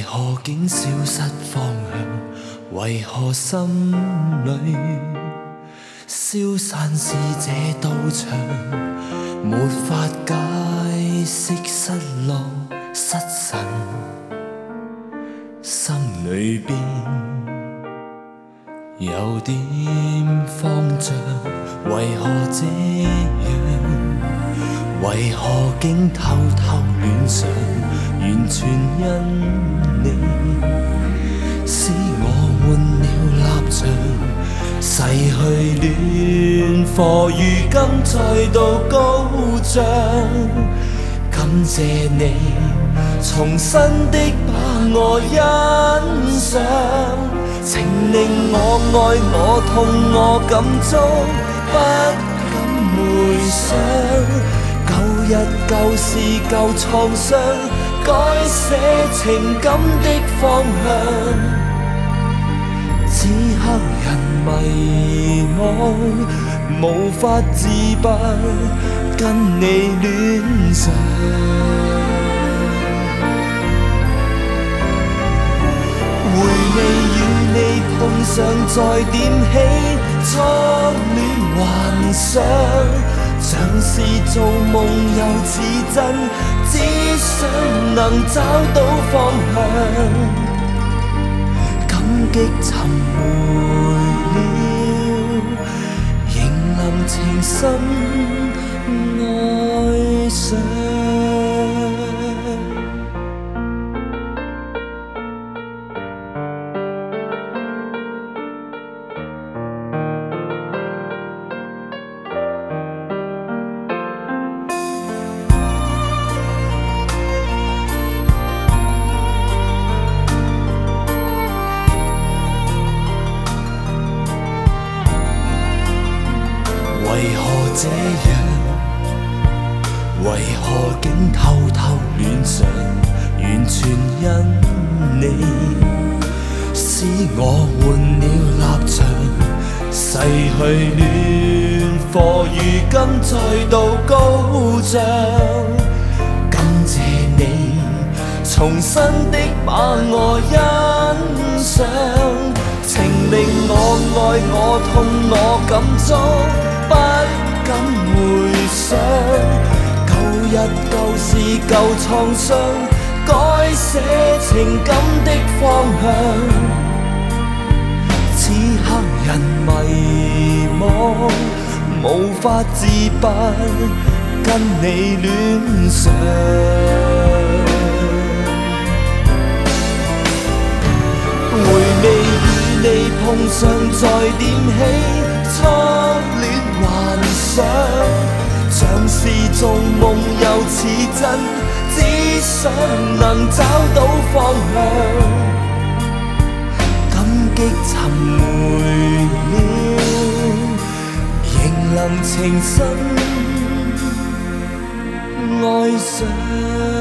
何竟消失方向？為何心裏消散是這道牆，沒法解釋失落失神，心裏邊有點慌張，為何這樣？為何竟偷偷戀上？完全因你使我換了立場，逝去戀火如今再度高漲。感謝你重新的把我欣賞，情令我愛我痛我感觸，不敢回想。舊日舊事舊創傷，改寫情感的方向。此刻人迷惘，無法自拔，跟你戀上。回味與你碰上，再點起初戀幻想。像是做夢又似真，只想能找到方向。感激尋回了，仍能情深愛上。為何這樣？為何竟偷偷戀上？完全因你使我換了立場，逝去戀火如今再度高漲。感謝你重新的把我欣賞，情令我愛我痛我感觸。不敢回想，舊日舊事舊創傷，改寫情感的方向。此刻人迷惘，無法自拔，跟你戀上。回味與你碰上，再點起初戀幻想，像是做夢又似真，只想能找到方向。感激尋回了，仍能情深愛上。